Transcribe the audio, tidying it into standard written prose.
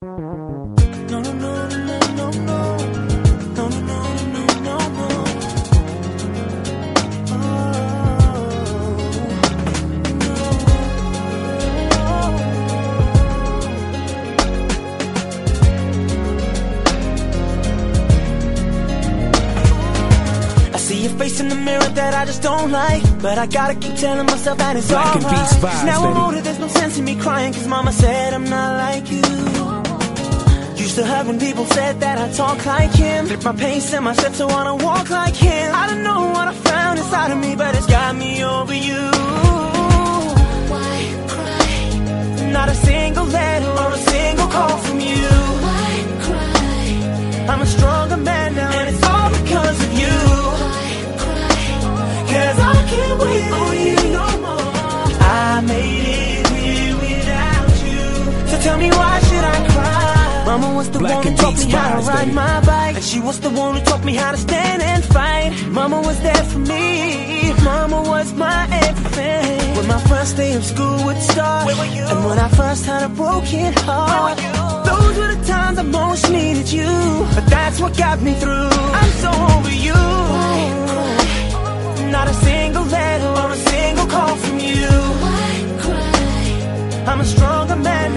No, no, no, no, no, no. No, no, no, no, no, no. See your face in the mirror that I just don't like, but I gotta keep telling myself that it's alright. Cause now I'm older, there's no sense in me crying, cause mama said I'm not like you. Used to hurt when people said that I talk like him, flip my pace and my steps, I wanna walk like him. I don't know what I found inside of me, but it's got me over you. Why cry? Not a single letter or a single call from you. Why cry? I'm a stronger man now, and it's all because of you. Cause I can't wait for you no more. I made it here without you, so tell me why should I cry? Mama was the one who taught me how to ride my bike, and she was the one who taught me how to stand and fight. Mama was there for me, mama was my everything. When my first day of school would start, where were you? And when I first had a broken heart, where were you? Those were the times I most needed you, but that's what got me through. I'm so over you. Not a single letter or a single call from you. Why cry? I'm a stronger man